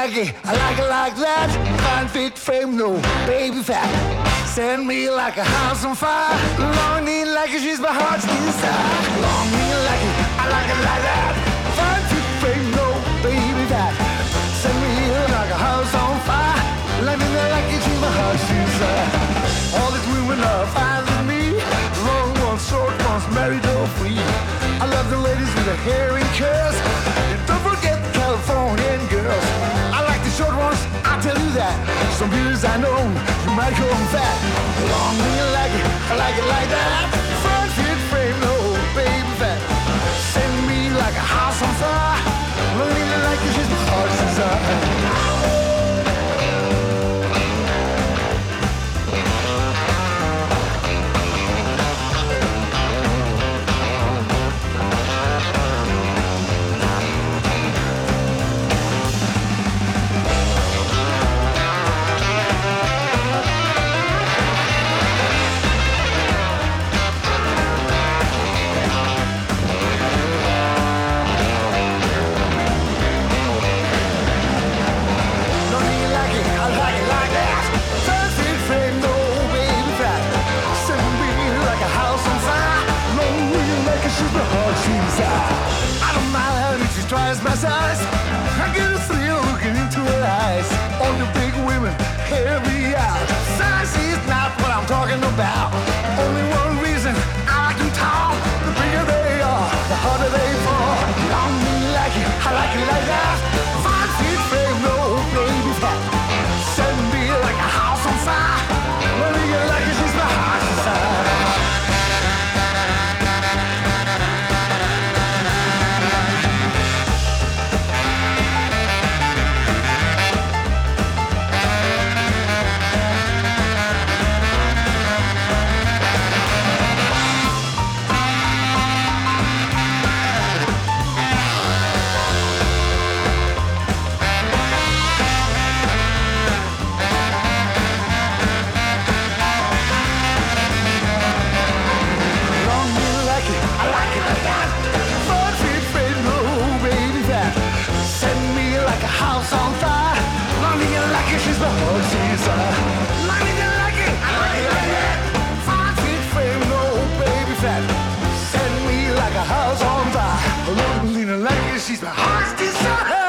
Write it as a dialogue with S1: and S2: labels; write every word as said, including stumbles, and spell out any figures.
S1: like it, I like it like that. Fine fit frame, no baby fat. Send me like a house on fire. Long me like it, she's my heart's desire. Long me like it, I like it like that. Fine fit frame, no baby fat. Send me like a house on fire. Like me like it, she's my heart's desire. All these women are fine with me. Long ones, short ones, married or free. I love the ladies with the hair and curls. And don't forget the Californian girls. I like the short ones, I'll tell you that. Some years I know you might go fat. Long me like it, I like it like that. Front fit frame, no baby fat. Send me like a house on fire. Long me like it, she's my heart's desire. I don't mind how much she tries my size. I get a thrill looking into her eyes. All the big women, hear me out. Size is not what I'm talking about. Only one reason I like them tall. The bigger they are, the harder they fall. Long me like it, I like it like that. Five feet frame, no baby fat. Send me like a house on fire. When you get like it, she's my heart's desire. House on fire. Long as you like it, she's my heart's desire. Long as you like it, I like it like that. Five feet frame, no baby fat. Send me like a house on fire. Long as you like it, she's my heart's desire.